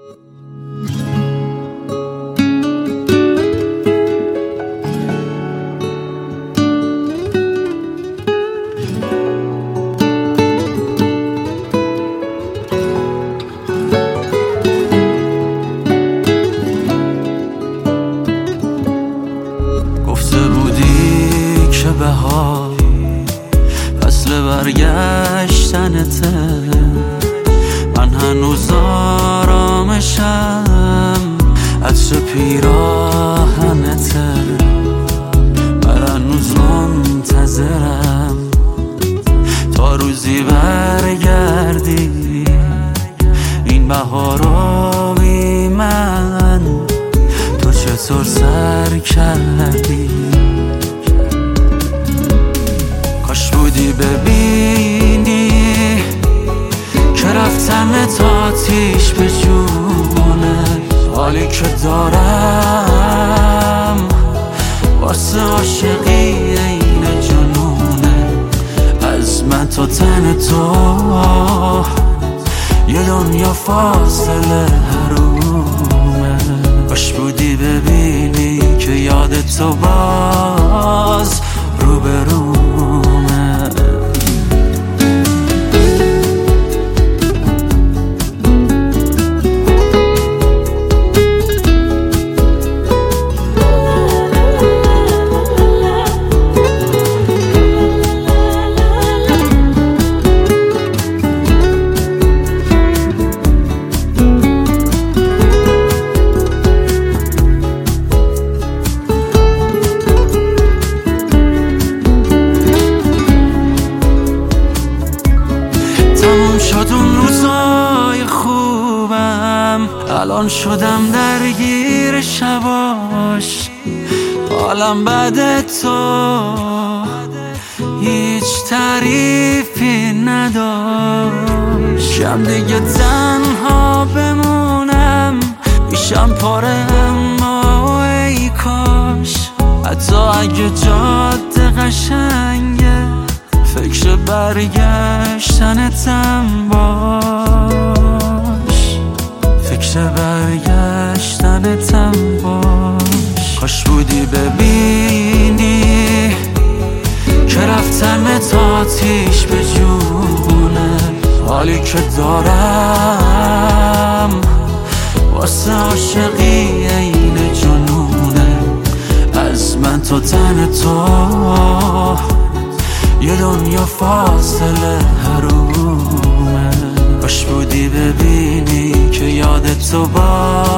بهار فصل برگشتنته، من هنوز آرامشم عطر پیراهنته، من هنوز منتظرم تا روزی برگردی این بهارو بی من تو چطور سر کردی. کاش بودی ببینی که رفتن تا آتیش به جونه، حالی که دارم واسه عاشقی این جنونه، از من تا تن تو یه دنیا فاصله حرومه. کاش بودی ببینی که یاد تو باز روبرومه. شد اون روزای خوبم، الان شدم درگیر شباش، حالم بعد تو هیچ تعریفی نداشت. کم دیگه تنها بمونم، میشم پاره اما ای کاش حتی اگه جاده قشنگه فکر برگشتنتم باش، فکر برگشتنتم باش. کاش بودی ببینی که رفتن تا آتیش به جونه، حالی که دارم واسه عاشقی این جنونه، از من تا تن تو یه دنیا فاصله حرومه. کاش بودی ببینی که یاد تو باز